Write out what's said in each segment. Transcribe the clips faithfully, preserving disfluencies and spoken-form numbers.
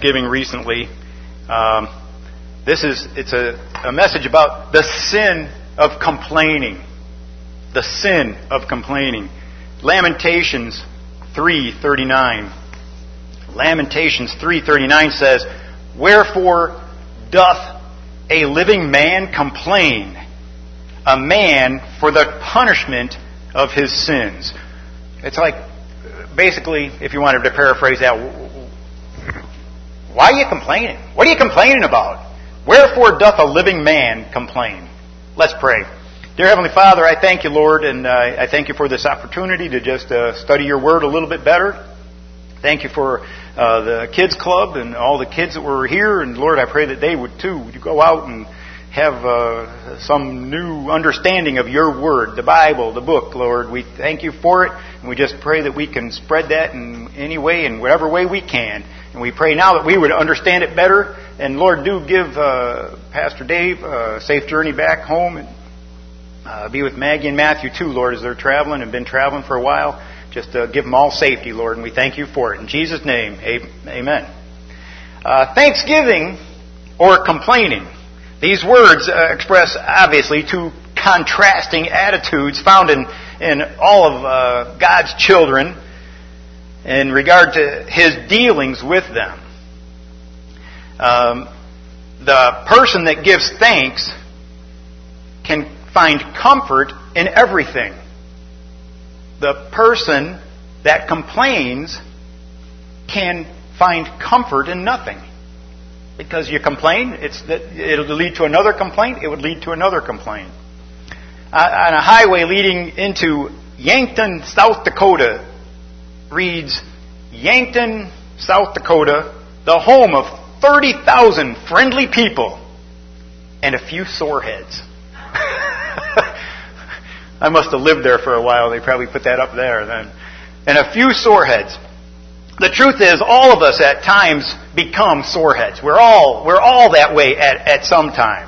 Thanksgiving recently. Um, this is it's a, a message about the sin of complaining. The sin of complaining. Lamentations three thirty-nine. Lamentations three thirty-nine says, "Wherefore doth a living man complain, a man for the punishment of his sins?" It's like, basically, if you wanted to paraphrase that, why are you complaining? What are you complaining about? Wherefore doth a living man complain? Let's pray. Dear Heavenly Father, I thank you, Lord, and uh, I thank you for this opportunity to just uh, study your Word a little bit better. Thank you for uh, the Kids Club and all the kids that were here, and Lord, I pray that they would too. Would you go out and have uh, some new understanding of your Word, the Bible, the book, Lord. We thank you for it, and we just pray that we can spread that in any way, in whatever way we can. And we pray now that we would understand it better. And Lord, do give uh, Pastor Dave a safe journey back home, and uh, be with Maggie and Matthew too, Lord, as they're traveling and been traveling for a while. Just uh, give them all safety, Lord, and we thank you for it. In Jesus' name, amen. Uh, Thanksgiving or complaining. These words uh, express, obviously, two contrasting attitudes found in, in all of uh, God's children in regard to His dealings with them. Um, the person that gives thanks can find comfort in everything. The person that complains can find comfort in nothing. Because you complain, it's it'll lead to another complaint, it would lead to another complaint. Uh, on a highway leading into Yankton, South Dakota, reads, "Yankton, South Dakota, the home of thirty thousand friendly people and a few soreheads." I must have lived there for a while. They probably put that up there then. And a few soreheads. The truth is, all of us at times become soreheads. We're all we're all that way at, at some time.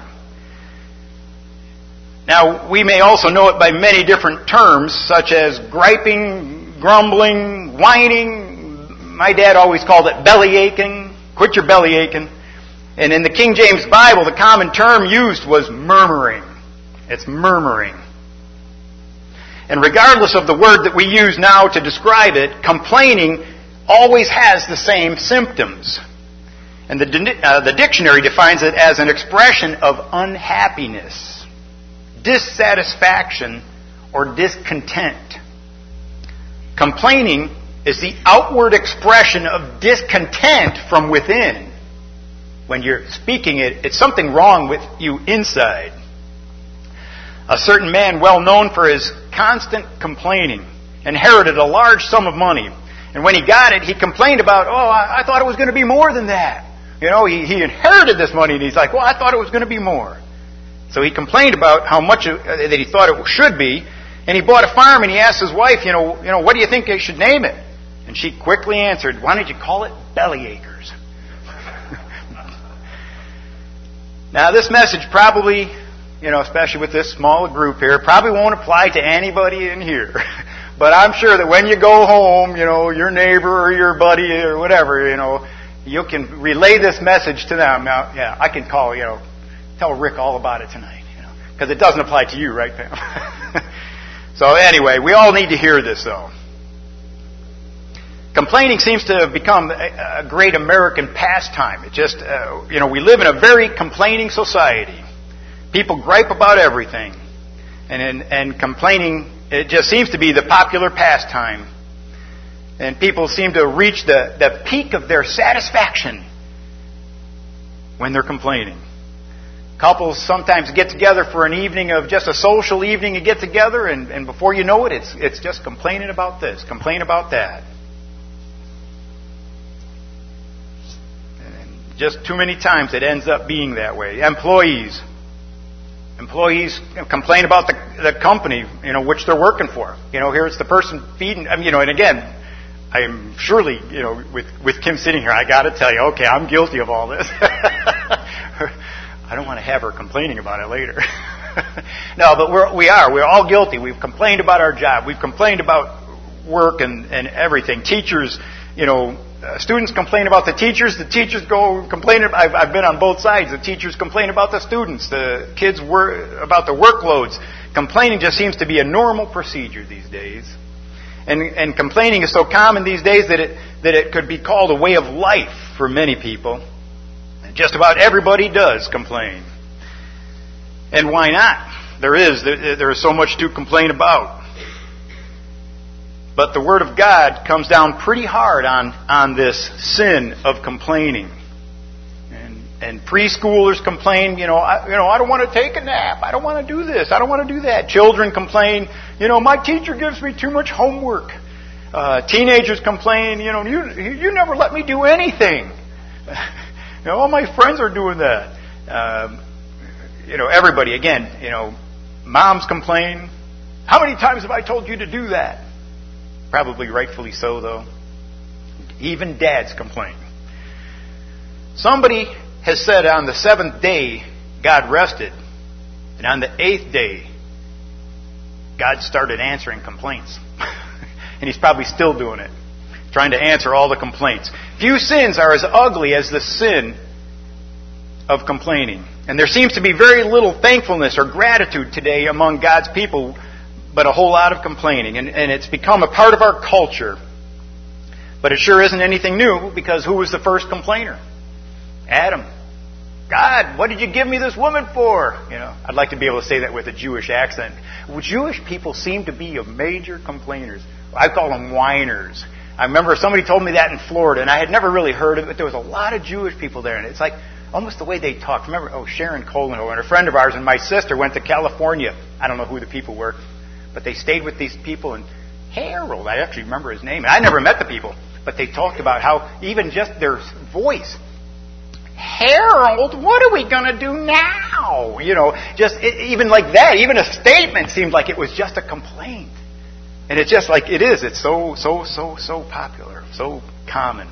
Now, we may also know it by many different terms, such as griping, grumbling, whining. My dad always called it belly aching. Quit your belly aching. And in the King James Bible, the common term used was murmuring. It's murmuring. And regardless of the word that we use now to describe it, complaining always has the same symptoms. And the, uh, the dictionary defines it as an expression of unhappiness, dissatisfaction, or discontent. Complaining is the outward expression of discontent from within. When you're speaking it, it's something wrong with you inside. A certain man, well known for his constant complaining, inherited a large sum of money. And when he got it, he complained about, oh, I, I thought it was going to be more than that. You know, he, he inherited this money, and he's like, well, I thought it was going to be more. So he complained about how much uh, that he thought it should be, and he bought a farm, and he asked his wife, you know, you know, what do you think I should name it? And she quickly answered, why don't you call it Belly Acres? Now, this message probably, you know, especially with this small group here, probably won't apply to anybody in here. But I'm sure that when you go home, you know, your neighbor or your buddy or whatever, you know, you can relay this message to them. Now, yeah, I can call, you know, tell Rick all about it tonight, you know, because it doesn't apply to you, right, Pam? So anyway, we all need to hear this, though. Complaining seems to have become a great American pastime. It just, uh, you know, we live in a very complaining society. People gripe about everything. And, and, and complaining, it just seems to be the popular pastime. And people seem to reach the, the peak of their satisfaction when they're complaining. Couples sometimes get together for an evening of just a social evening and get together, and, and before you know it, it's it's just complaining about this, complain about that. And just too many times it ends up being that way. Employees. Employees complain about the, the company, you know, which they're working for. You know, here's the person feeding, I mean, you know, and again, I'm surely, you know, with, with Kim sitting here, I got to tell you, okay, I'm guilty of all this. I don't want to have her complaining about it later. No, but we're, we are. We're all guilty. We've complained about our job. We've complained about work and, and everything. Teachers, you know, uh, students complain about the teachers. The teachers go complain. I've, I've been on both sides. The teachers complain about the students. The kids were about the workloads. Complaining just seems to be a normal procedure these days. And, and complaining is so common these days that it, that it could be called a way of life for many people. And just about everybody does complain. And why not? There is. There, there is so much to complain about. But the Word of God comes down pretty hard on, on this sin of complaining. And, and preschoolers complain, you know, I, you know, I don't want to take a nap. I don't want to do this. I don't want to do that. Children complain, you know, my teacher gives me too much homework. Uh, teenagers complain, you know, you, you never let me do anything. You know, all my friends are doing that. Um, you know, everybody, again, you know, moms complain. How many times have I told you to do that? Probably rightfully so, though. Even dads complain. Somebody has said on the seventh day, God rested. And on the eighth day, God started answering complaints. And He's probably still doing it. Trying to answer all the complaints. Few sins are as ugly as the sin of complaining. And there seems to be very little thankfulness or gratitude today among God's people, but a whole lot of complaining. And, and it's become a part of our culture. But it sure isn't anything new, because who was the first complainer? Adam. God, what did you give me this woman for? You know, I'd like to be able to say that with a Jewish accent. Well, Jewish people seem to be major complainers. I call them whiners. I remember somebody told me that in Florida, and I had never really heard of it, but there was a lot of Jewish people there, and it's like almost the way they talked. Remember, oh, Sharon Colenhoe and a friend of ours and my sister went to California. I don't know who the people were. But they stayed with these people, and Harold, I actually remember his name. And I never met the people, but they talked about how even just their voice, Harold, what are we going to do now? You know, just it, even like that, even a statement seemed like it was just a complaint. And it's just like it is. It's so, so, so, so popular, so common.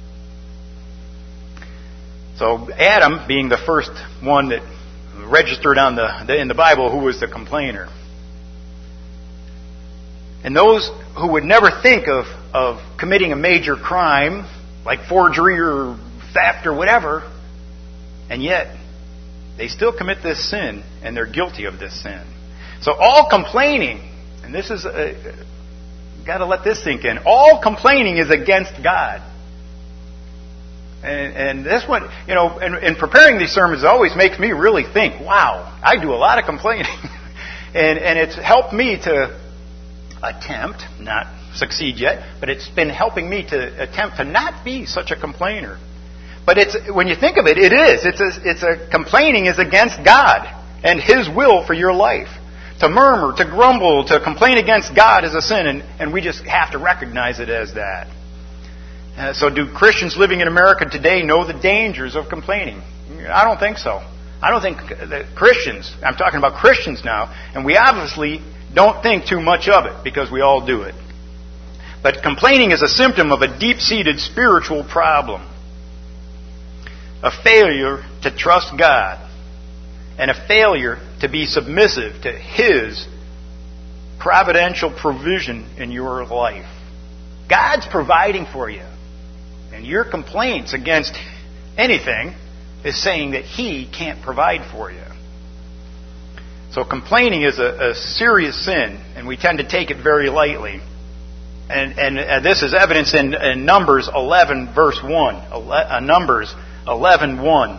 So Adam being the first one that registered on the, the in the Bible who was the complainer. And those who would never think of, of committing a major crime, like forgery or theft or whatever, and yet they still commit this sin, and they're guilty of this sin. So all complaining, and this is, a, got to let this sink in, all complaining is against God. And, and this one, you know, in, in preparing these sermons, it always makes me really think, wow, I do a lot of complaining. and, and it's helped me to attempt, not succeed yet, but it's been helping me to attempt to not be such a complainer. But it's when you think of it, it is. It's a, it's a complaining is against God and His will for your life. To murmur, to grumble, to complain against God is a sin, and, and we just have to recognize it as that. Uh, so do Christians living in America today know the dangers of complaining? I don't think so. I don't think that Christians, I'm talking about Christians now, and we obviously don't think too much of it, because we all do it. But complaining is a symptom of a deep-seated spiritual problem. A failure to trust God. And a failure to be submissive to His providential provision in your life. God's providing for you. And your complaints against anything is saying that He can't provide for you. So complaining is a, a serious sin, and we tend to take it very lightly. And, and, and this is evidenced in, in Numbers eleven, verse one. Uh, Numbers eleven, one.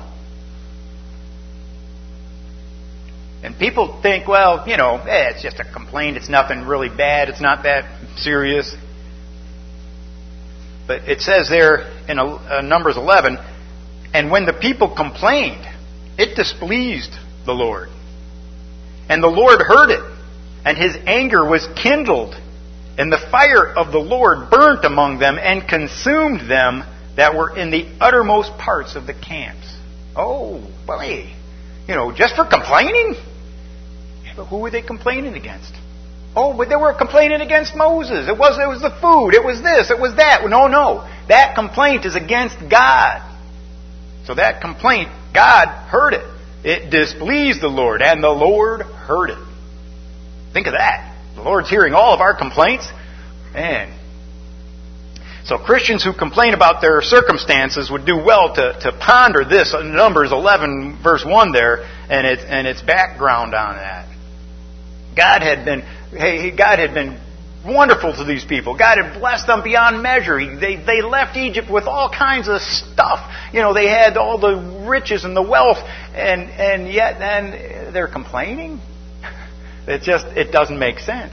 And people think, well, you know, eh, it's just a complaint. It's nothing really bad. It's not that serious. But it says there in uh, Numbers eleven, and when the people complained, it displeased the Lord. And the Lord heard it, and His anger was kindled, and the fire of the Lord burnt among them and consumed them that were in the uttermost parts of the camps. Oh, boy. You know, just for complaining? Yeah, but who were they complaining against? Oh, but they were complaining against Moses. It was, it was the food. It was this. It was that. No, no. That complaint is against God. So that complaint, God heard it. It displeased the Lord, and the Lord heard it. Think of that. The Lord's hearing all of our complaints. Man. So Christians who complain about their circumstances would do well to, to ponder this, Numbers eleven, verse one there, and its, and its background on that. God had been, hey, God had been wonderful to these people. God had blessed them beyond measure. He, they, they left Egypt with all kinds of stuff. You know, they had all the riches and the wealth, and, and yet then they're complaining? It just, it doesn't make sense.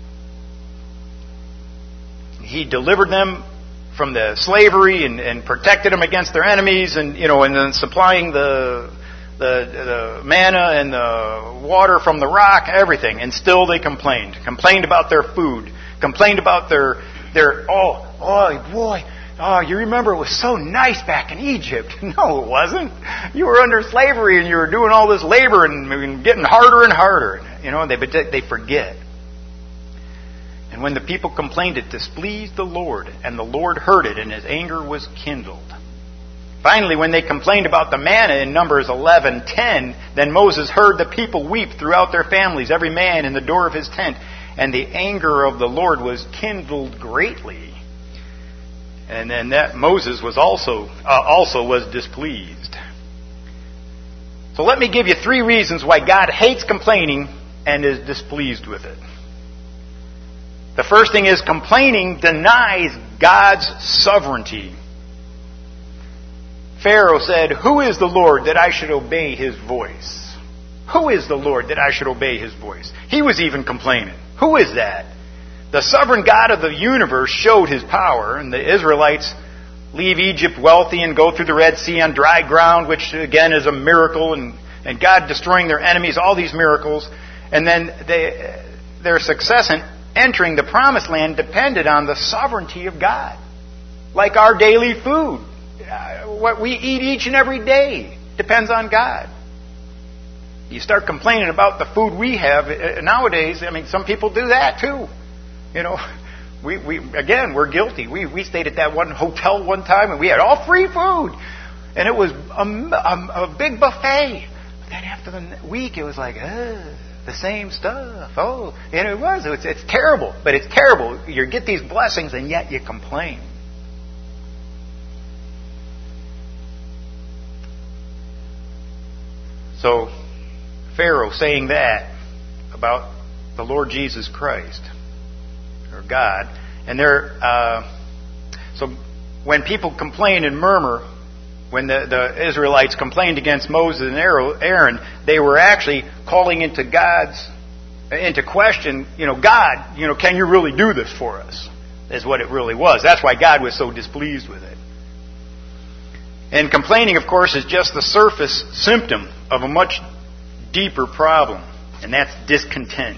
He delivered them from the slavery and, and protected them against their enemies, and you know, and then supplying the, the the manna and the water from the rock, everything, and still they complained. Complained about their food. Complained about their their oh oh boy oh you remember it was so nice back in Egypt. No, it wasn't. You were under slavery and you were doing all this labor and, and getting harder and harder. You know, they they forget. And when the people complained, it displeased the Lord, and the Lord heard it, and His anger was kindled. Finally, when they complained about the manna in Numbers eleven ten, then Moses heard the people weep throughout their families, every man in the door of his tent, and the anger of the Lord was kindled greatly. And then that Moses was also uh, also was displeased. So let me give you three reasons why God hates complaining and is displeased with it. The first thing is complaining denies God's sovereignty. Pharaoh said, "Who is the Lord that I should obey His voice?" Who is the Lord that I should obey His voice? He was even complaining. Who is that? The sovereign God of the universe showed His power, and the Israelites leave Egypt wealthy and go through the Red Sea on dry ground, which again is a miracle, and, and God destroying their enemies, all these miracles. And then they, their success in entering the promised land depended on the sovereignty of God. Like our daily food. What we eat each and every day depends on God. You start complaining about the food we have nowadays. I mean, some people do that too. You know, we, we again, we're guilty. We we stayed at that one hotel one time and we had all free food. And it was a, a, a big buffet. But then after the week, it was like, ugh. The same stuff. Oh, and it was. It's, it's terrible. But it's terrible. You get these blessings and yet you complain. So, Pharaoh saying that about the Lord Jesus Christ, or God, and they're, uh, so when people complain and murmur, when the, the Israelites complained against Moses and Aaron, they were actually calling into God's, into question, you know, God, you know, can you really do this for us? Is what it really was. That's why God was so displeased with it. And complaining, of course, is just the surface symptom of a much deeper problem, and that's discontent.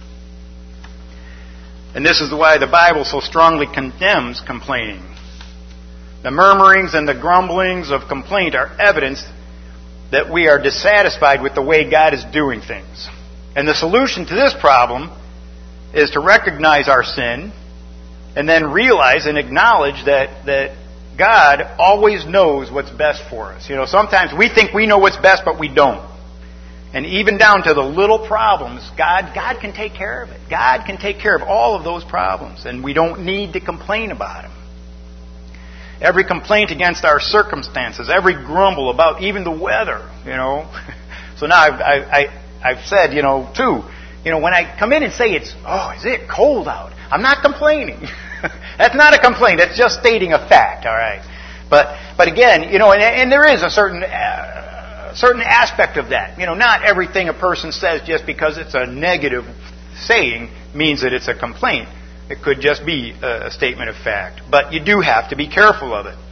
And this is why the Bible so strongly condemns complaining. The murmurings and the grumblings of complaint are evidence that we are dissatisfied with the way God is doing things. And the solution to this problem is to recognize our sin and then realize and acknowledge that, that God always knows what's best for us. You know, sometimes we think we know what's best, but we don't. And even down to the little problems, God, God can take care of it. God can take care of all of those problems, and we don't need to complain about them. Every complaint against our circumstances, every grumble about even the weather, you know. So now I've, I, I, I've said, you know, too, you know, when I come in and say it's, oh, is it cold out? I'm not complaining. That's not a complaint. That's just stating a fact, all right? But but again, you know, and, and there is a certain uh, certain aspect of that. You know, not everything a person says just because it's a negative saying means that it's a complaint. It could just be a statement of fact. But you do have to be careful of it.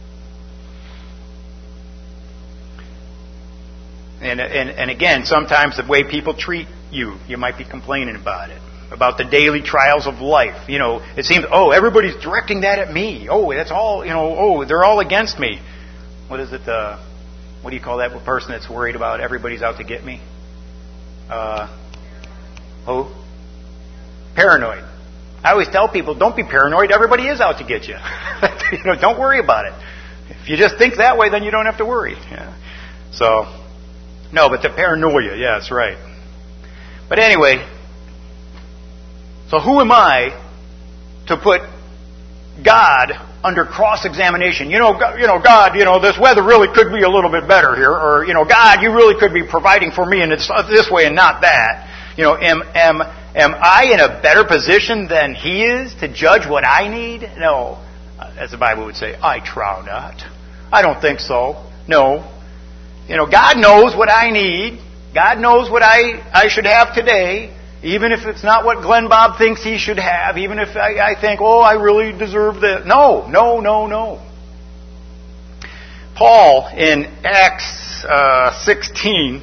And, and, and again, sometimes the way people treat you, you might be complaining about it. About the daily trials of life. You know, it seems, oh, everybody's directing that at me. Oh, that's all, you know, oh, they're all against me. What is it, uh, what do you call that person that's worried about everybody's out to get me? Uh, oh, paranoid. I always tell people, don't be paranoid. Everybody is out to get you. You know, don't worry about it. If you just think that way, then you don't have to worry. Yeah. So, no, but the paranoia, yeah, that's right. But anyway, so who am I to put God under cross-examination. You know, God, you know, God, you know, this weather really could be a little bit better here. Or, you know, God, you really could be providing for me and it's this way and not that. You know, am, am, am I in a better position than He is to judge what I need? No. As the Bible would say, I trow not. I don't think so. No. You know, God knows what I need. God knows what I, I should have today. Even if it's not what Glenn Bob thinks he should have. Even if I, I think, oh, I really deserve this. No, no, no, no. Paul in Acts uh, sixteen,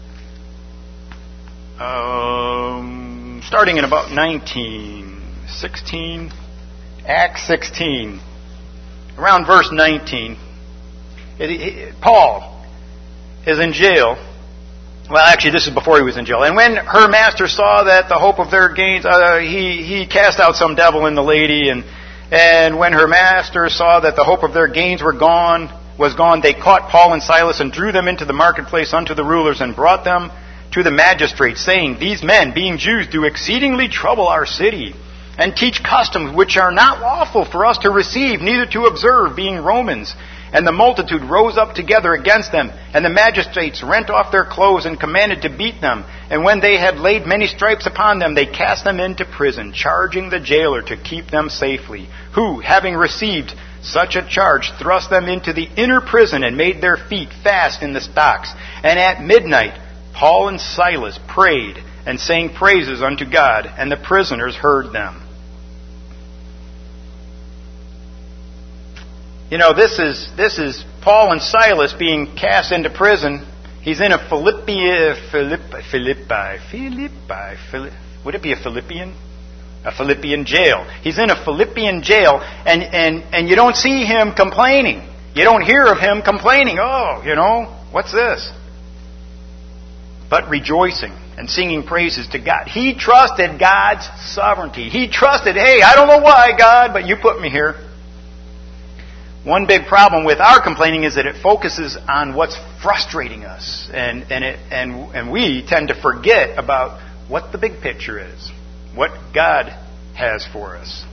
um, starting in about nineteen, sixteen, Acts sixteen, around verse nineteen, it, it, Paul is in jail. Well, actually, this is before he was in jail. And when her master saw that the hope of their gains, uh, he he cast out some devil in the lady, and and when her master saw that the hope of their gains were gone, was gone, they caught Paul and Silas and drew them into the marketplace unto the rulers and brought them to the magistrates, saying, These men, being Jews, do exceedingly trouble our city, and teach customs which are not lawful for us to receive, neither to observe, being Romans. And the multitude rose up together against them, and the magistrates rent off their clothes and commanded to beat them. And when they had laid many stripes upon them, they cast them into prison, charging the jailer to keep them safely, who, having received such a charge, thrust them into the inner prison and made their feet fast in the stocks. And at midnight, Paul and Silas prayed and sang praises unto God, and the prisoners heard them. You know, this is this is Paul and Silas being cast into prison. He's in a Philippi, Philippi, Philippi, Philippi, Philippi, would it be a Philippian? A Philippian jail. He's in a Philippian jail, and, and, and you don't see him complaining. You don't hear of him complaining. Oh, you know, what's this? But rejoicing and singing praises to God. He trusted God's sovereignty. He trusted, hey, I don't know why, God, but you put me here. One big problem with our complaining is that it focuses on what's frustrating us, and and it, and and we tend to forget about what the big picture is, what God has for us.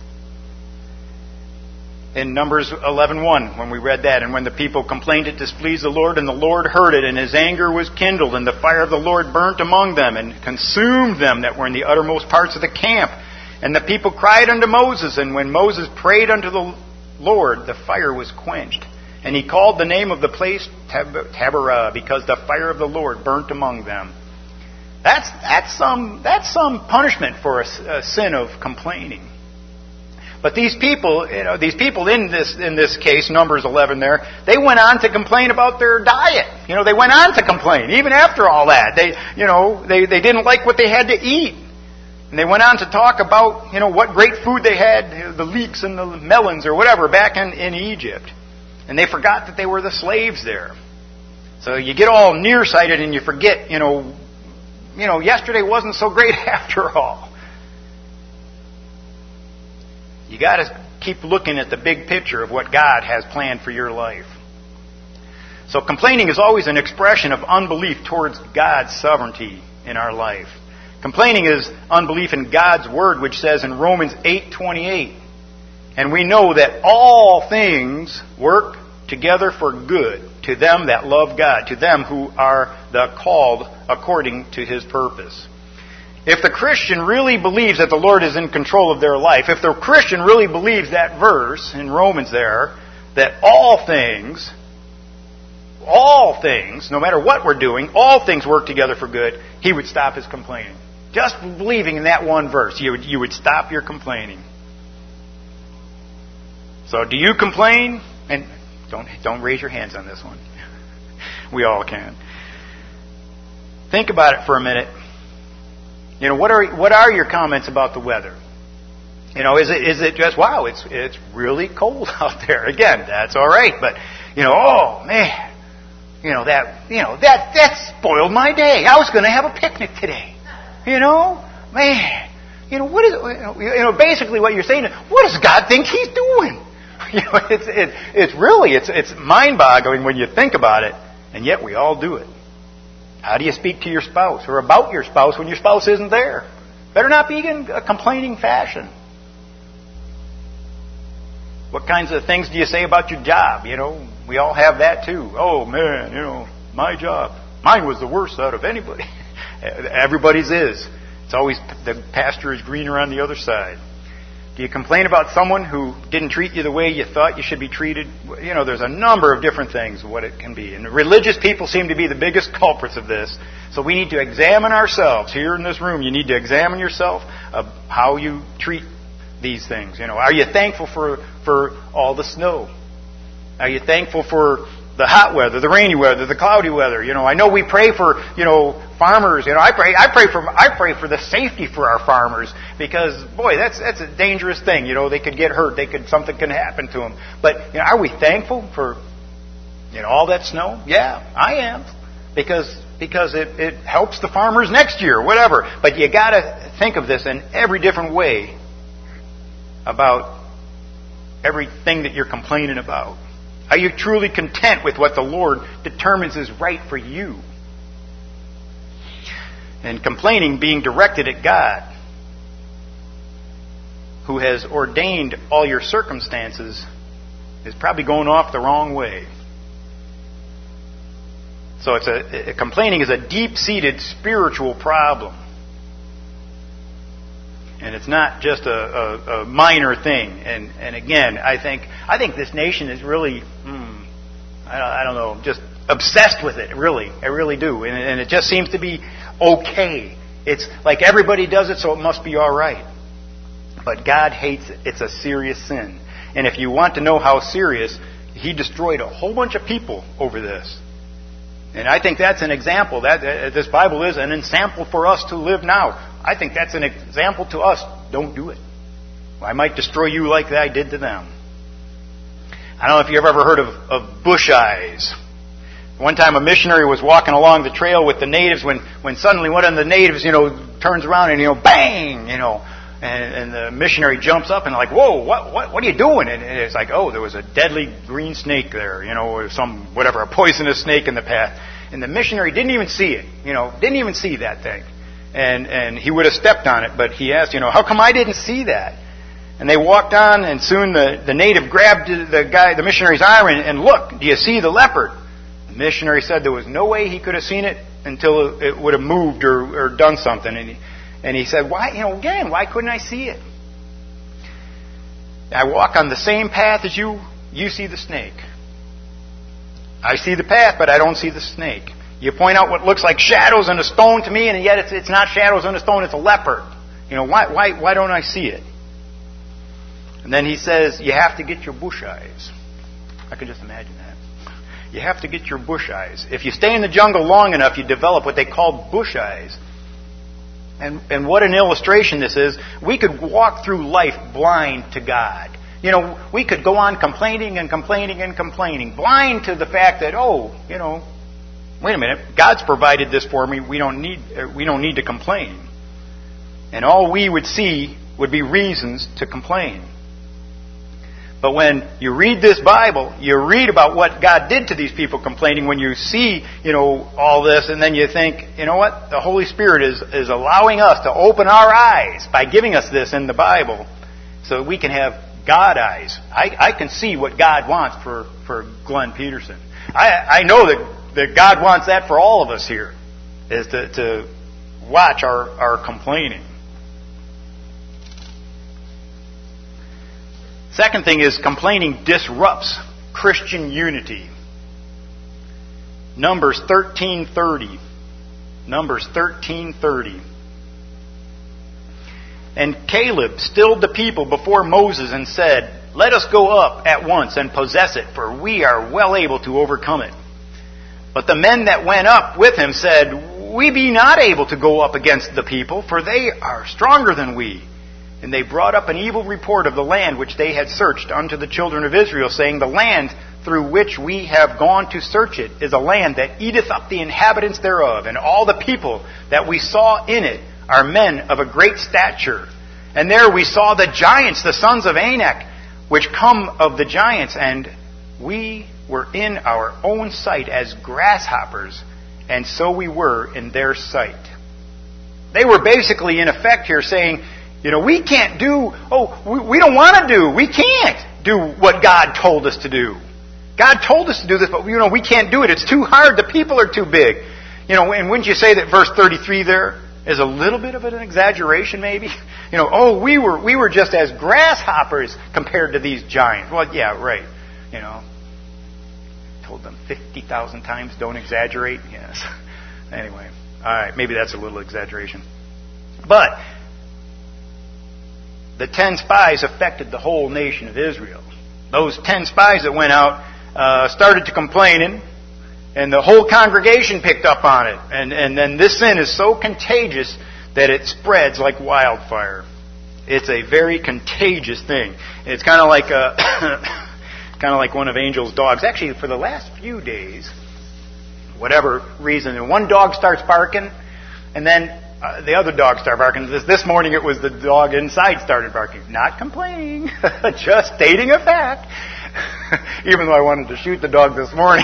In Numbers eleven one, when we read that, and when the people complained, it displeased the Lord, and the Lord heard it, and His anger was kindled, and the fire of the Lord burnt among them, and consumed them that were in the uttermost parts of the camp. And the people cried unto Moses, and when Moses prayed unto the Lord, the fire was quenched. And he called the name of the place Tab- Taberah, because the fire of the Lord burnt among them. That's that's some that's some punishment for a, a sin of complaining. But these people, you know, these people in this in this case, Numbers eleven, there, they went on to complain about their diet. You know, they went on to complain even after all that. They, you know, they they didn't like what they had to eat. And they went on to talk about, you know, what great food they had, you know, the leeks and the melons or whatever back in, in Egypt. And they forgot that they were the slaves there. So you get all nearsighted and you forget, you know, you know, yesterday wasn't so great after all. You got to keep looking at the big picture of what God has planned for your life. So complaining is always an expression of unbelief towards God's sovereignty in our life. Complaining is unbelief in God's Word, which says in Romans eight twenty-eight, and we know that all things work together for good to them that love God, to them who are the called according to His purpose. If the Christian really believes that the Lord is in control of their life, if the Christian really believes that verse in Romans there, that all things, all things, no matter what we're doing, all things work together for good, he would stop his complaining. Just believing in that one verse, you would, you would stop your complaining. So do you complain? And don't, don't raise your hands on this one. We all can. Think about it for a minute. You know, what are what are your comments about the weather? You know, is it is it just, wow, it's it's really cold out there. Again, that's all right, but you know, oh man, you know that you know that that spoiled my day. I was going to have a picnic today. You know, man, you know what is you know basically what you're saying is, what does God think He's doing? You know, it's it's it's really it's it's mind-boggling when you think about it, and yet we all do it. How do you speak to your spouse or about your spouse when your spouse isn't there? Better not be in a complaining fashion. What kinds of things do you say about your job? You know, we all have that too. Oh man, you know, my job. Mine was the worst out of anybody. Everybody's is. It's always, the pasture is greener on the other side. Do you complain about someone who didn't treat you the way you thought you should be treated? You know, there's a number of different things what it can be. And the religious people seem to be the biggest culprits of this. So we need to examine ourselves. Here in this room, you need to examine yourself of how you treat these things. You know, are you thankful for, for all the snow? Are you thankful for the hot weather, the rainy weather, the cloudy weather? You know, I know we pray for, you know, farmers. You know, I pray, I pray for, I pray for the safety for our farmers because, boy, that's that's a dangerous thing. You know, they could get hurt. They could something can happen to them. But you know, are we thankful for, you know, all that snow? Yeah, I am, because because it it helps the farmers next year, whatever. But you got to think of this in every different way about everything that you're complaining about. Are you truly content with what the Lord determines is right for you? And complaining being directed at God, who has ordained all your circumstances, is probably going off the wrong way. So it's a, complaining is a deep-seated spiritual problem. And it's not just a, a, a minor thing. And, and again, I think I think this nation is really, hmm, I, I don't know, just obsessed with it, really. I really do. And, and it just seems to be okay. It's like everybody does it, so it must be all right. But God hates it. It's a serious sin. And if you want to know how serious, He destroyed a whole bunch of people over this. And I think that's an example. That uh, this Bible is an example for us to live now. I think that's an example to us. Don't do it. I might destroy you like I did to them. I don't know if you've ever heard of, of bush eyes. One time a missionary was walking along the trail with the natives when, when suddenly one of the natives, you know, turns around and, you know, bang, you know, and, and the missionary jumps up and like, whoa, what, what, what are you doing? And it's like, oh, there was a deadly green snake there, you know, or some, whatever, a poisonous snake in the path. And the missionary didn't even see it, you know, didn't even see that thing. And and he would have stepped on it, but he asked, you know, how come I didn't see that? And they walked on, and soon the, the native grabbed the guy, the missionary's arm, and, and look, do you see the leopard? The missionary said there was no way he could have seen it until it would have moved or, or done something. And he, and he said, why, you know, again, why couldn't I see it? I walk on the same path as you, you see the snake. I see the path, but I don't see the snake. You point out what looks like shadows on a stone to me, and yet it's it's not shadows on a stone, it's a leopard. You know, why why why don't I see it? And then he says, you have to get your bush eyes. I can just imagine that. You have to get your bush eyes. If you stay in the jungle long enough, you develop what they call bush eyes. And and what an illustration this is. We could walk through life blind to God. You know, we could go on complaining and complaining and complaining, blind to the fact that, oh, you know, wait a minute, God's provided this for me. We don't need we don't need to complain. And all we would see would be reasons to complain. But when you read this Bible, you read about what God did to these people complaining. When you see, you know, all this, and then you think, you know what? The Holy Spirit is is allowing us to open our eyes by giving us this in the Bible, so that we can have God eyes. I, I can see what God wants for, for Glenn Peterson. I I know that. That God wants that for all of us here, is to, to watch our, our complaining. Second thing is complaining disrupts Christian unity. Numbers thirteen thirty. Numbers thirteen thirty. And Caleb stilled the people before Moses and said, let us go up at once and possess it, for we are well able to overcome it. But the men that went up with him said, we be not able to go up against the people, for they are stronger than we. And they brought up an evil report of the land which they had searched unto the children of Israel, saying, the land through which we have gone to search it is a land that eateth up the inhabitants thereof, and all the people that we saw in it are men of a great stature. And there we saw the giants, the sons of Anak, which come of the giants, and we were in our own sight as grasshoppers, and so we were in their sight. They were basically, in effect here, saying, you know, we can't do, oh, we, we don't want to do, we can't do what God told us to do. God told us to do this, but you know, we can't do it. It's too hard. The people are too big. You know, and wouldn't you say that verse thirty-three there is a little bit of an exaggeration, maybe? You know, oh, we were we were just as grasshoppers compared to these giants. Well, yeah, right. You know, told them fifty thousand times, don't exaggerate. Yes. Anyway, all right, maybe that's a little exaggeration. But the ten spies affected the whole nation of Israel. Those ten spies that went out uh, started to complaining, and the whole congregation picked up on it. And, and then this sin is so contagious that it spreads like wildfire. It's a very contagious thing. It's kind of like a, kind of like one of Angel's dogs. Actually, for the last few days, whatever reason, one dog starts barking, and then uh, the other dog starts barking. This, this morning it was the dog inside started barking. Not complaining, just stating a fact. Even though I wanted to shoot the dog this morning.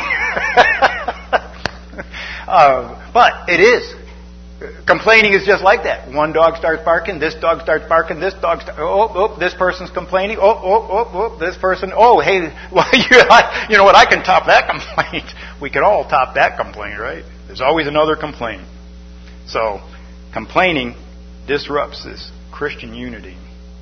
uh, but it is. Complaining is just like that. One dog starts barking, this dog starts barking, this dog starts, oh, oh, this person's complaining, oh, oh, oh, oh, this person, oh, hey, well, you know what, I can top that complaint. We can all top that complaint, right? There's always another complaint. So, complaining disrupts this Christian unity.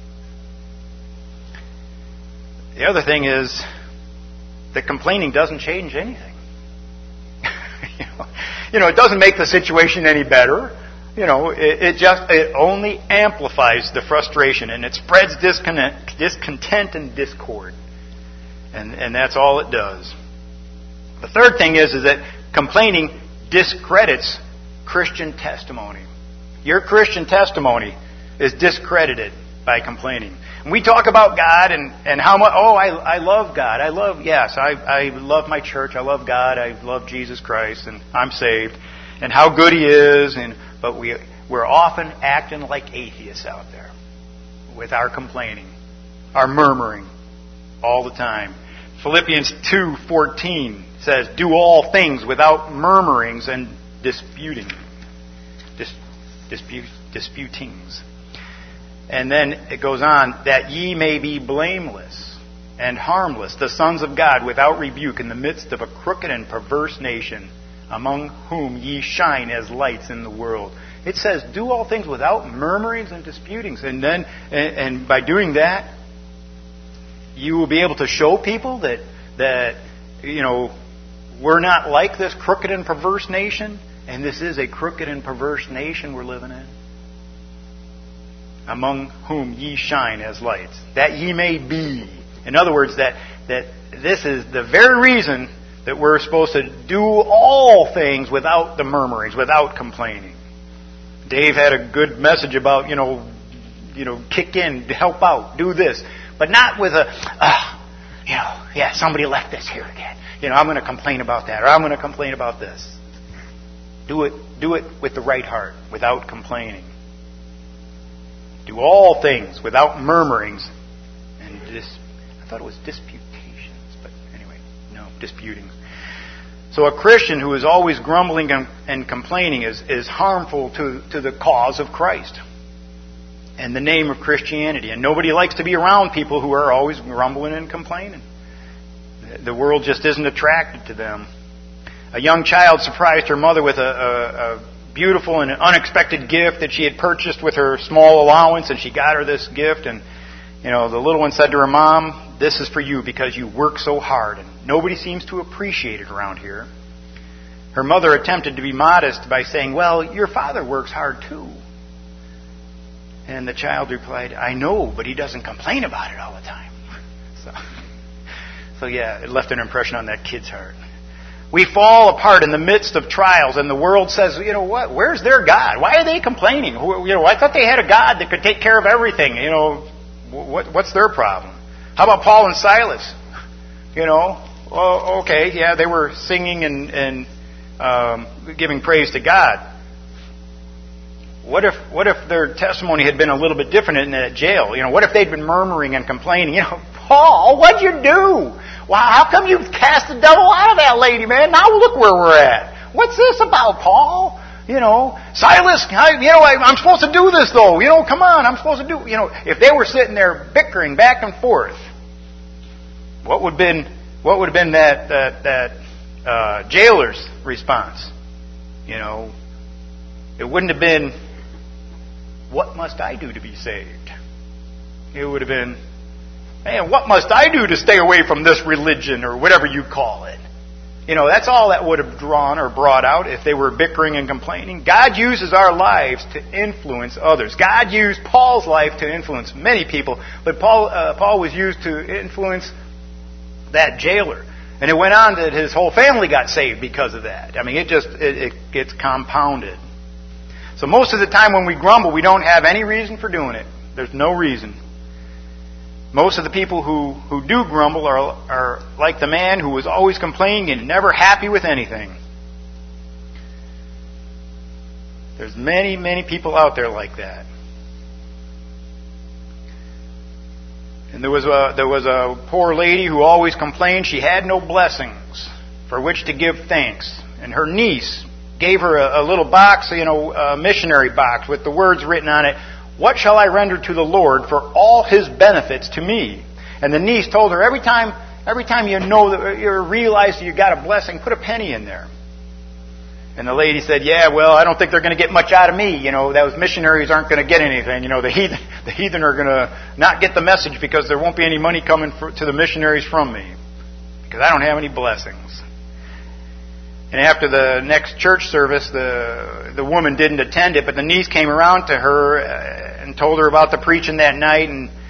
The other thing is that complaining doesn't change anything. you, know, you know, it doesn't make the situation any better. You know, it, it just it only amplifies the frustration, and it spreads discontent, discontent and discord, and and that's all it does. The third thing is is that complaining discredits Christian testimony. Your Christian testimony is discredited by complaining. And we talk about God and, and how much, oh, I, I love God. I love, yes, I, I love my church. I love God. I love Jesus Christ, and I'm saved. And how good He is. And But we, we're often acting like atheists out there with our complaining, our murmuring all the time. Philippians two fourteen says, do all things without murmurings and disputing. Dis, dispute, disputings. And then it goes on, that ye may be blameless and harmless, the sons of God, without rebuke, in the midst of a crooked and perverse nation, among whom ye shine as lights in the world. It says, do all things without murmurings and disputings. And then, and, and by doing that, you will be able to show people that, that, you know, we're not like this crooked and perverse nation. And this is a crooked and perverse nation we're living in. Among whom ye shine as lights, that ye may be. In other words, that, that this is the very reason that we're supposed to do all things without the murmurings, without complaining. Dave had a good message about, you know, you know, kick in, help out, do this. But not with a, uh, you know, yeah, somebody left this here again. You know, I'm going to complain about that, or I'm going to complain about this. Do it, do it with the right heart, without complaining. Do all things without murmurings and dis... I thought it was disputations, but anyway, no, disputings. So a Christian who is always grumbling and, and complaining is, is harmful to, to the cause of Christ and the name of Christianity. And nobody likes to be around people who are always grumbling and complaining. The world just isn't attracted to them. A young child surprised her mother with a... a, a beautiful and unexpected gift that she had purchased with her small allowance, and she got her this gift, and you know, the little one said to her mom, this is for you because you work so hard, and nobody seems to appreciate it around here. Her mother attempted to be modest by saying, well, your father works hard too. And the child replied, I know, but he doesn't complain about it all the time. So, so yeah, it left an impression on that kid's heart. We fall apart in the midst of trials, and the world says, you know what, where's their God? Why are they complaining? You know, I thought they had a God that could take care of everything. You know, what, what's their problem? How about Paul and Silas? You know, well, okay, yeah, they were singing and, and um, giving praise to God. What if what if their testimony had been a little bit different in that jail? You know, what if they'd been murmuring and complaining? You know, Paul, what'd you do? Wow, how come you cast the devil out of that lady, man? Now look where we're at. What's this about, Paul? You know, Silas, I, you know, I, I'm supposed to do this, though. You know, come on, I'm supposed to do... You know, if they were sitting there bickering back and forth, what would have been what would have been that that that uh, jailer's response? You know, it wouldn't have been, "What must I do to be saved?" It would have been, "Man, what must I do to stay away from this religion," or whatever you call it. You know, that's all that would have drawn or brought out if they were bickering and complaining. God uses our lives to influence others. God used Paul's life to influence many people, but Paul uh, Paul was used to influence that jailer. And it went on that his whole family got saved because of that. I mean, it just it, it gets compounded. So most of the time when we grumble, we don't have any reason for doing it. There's no reason. Most of the people who, who do grumble are, are like the man who was always complaining and never happy with anything. There's many, many people out there like that. And there was a there was a poor lady who always complained she had no blessings for which to give thanks. And her niece gave her a, a little box, you know, a missionary box with the words written on it, "What shall I render to the Lord for all His benefits to me?" And the niece told her, every time every time you know that you realize you got a blessing, put a penny in there. And the lady said, "Yeah, well, I don't think they're going to get much out of me. You know, those missionaries aren't going to get anything. You know, the heathen, the heathen are going to not get the message because there won't be any money coming for, to the missionaries from me because I don't have any blessings." And after the next church service, the the woman didn't attend it, but the niece came around to her and told her about the preaching that night. And